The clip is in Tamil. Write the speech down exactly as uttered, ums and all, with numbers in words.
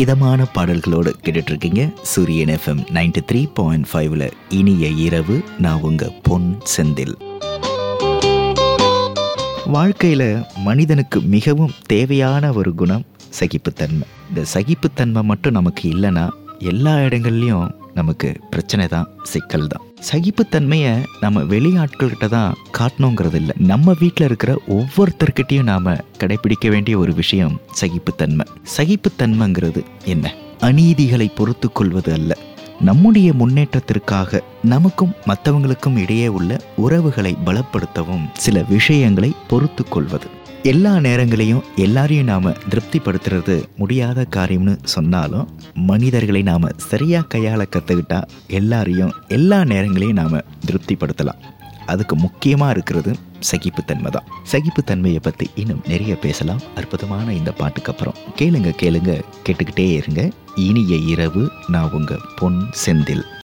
இதமான பாடல்களோடு கேட்டுட்டு இருக்கீங்க சூரியன் எஃப்எம் நைன்டி த்ரீ பாயிண்ட் ஃபைவ்ல. இனிய இரவு, நான் உங்க பொன் செந்தில். வாழ்க்கையில மனிதனுக்கு மிகவும் தேவையான ஒரு குணம் சகிப்புத்தன்மை. இந்த சகிப்புத்தன்மை மட்டும் நமக்கு இல்லைன்னா எல்லா இடங்கள்லையும் நமக்கு பிரச்சனை தான், சிக்கல் தான். சகிப்புத்தன்மையை நம்ம வெளியாட்கள்கிட்ட தான் காட்டணுங்கிறது இல்லை, நம்ம வீட்டில் இருக்கிற ஒவ்வொருத்தர்கிட்டையும் நாம கடைபிடிக்க வேண்டிய ஒரு விஷயம் சகிப்புத்தன்மை. சகிப்புத்தன்மைங்கிறது என்ன? அநீதிகளை பொறுத்து கொள்வது அல்ல, நம்முடைய முன்னேற்றத்திற்காக நமக்கும் மற்றவங்களுக்கும் இடையே உள்ள உறவுகளை பலப்படுத்தவும் சில விஷயங்களை பொறுத்து கொள்வது. எல்லா நேரங்களையும் எல்லாரையும் நாம திருப்திப்படுத்துறது முடியாத காரியம்னு சொன்னாலும், மனிதர்களை நாம சரியா கையாள கத்துக்கிட்டா எல்லாரையும் எல்லா நேரங்களையும் நாம திருப்திப்படுத்தலாம். அதுக்கு முக்கியமா இருக்கிறது சகிப்புத்தன்மை தான். சகிப்புத்தன்மையை பத்தி இன்னும் நிறைய பேசலாம் அற்புதமான இந்த பாட்டுக்கு அப்புறம். கேளுங்க கேளுங்க கேட்டுக்கிட்டே இருங்க. இனிய இரவு, நான் உங்க பொன் செந்தில்.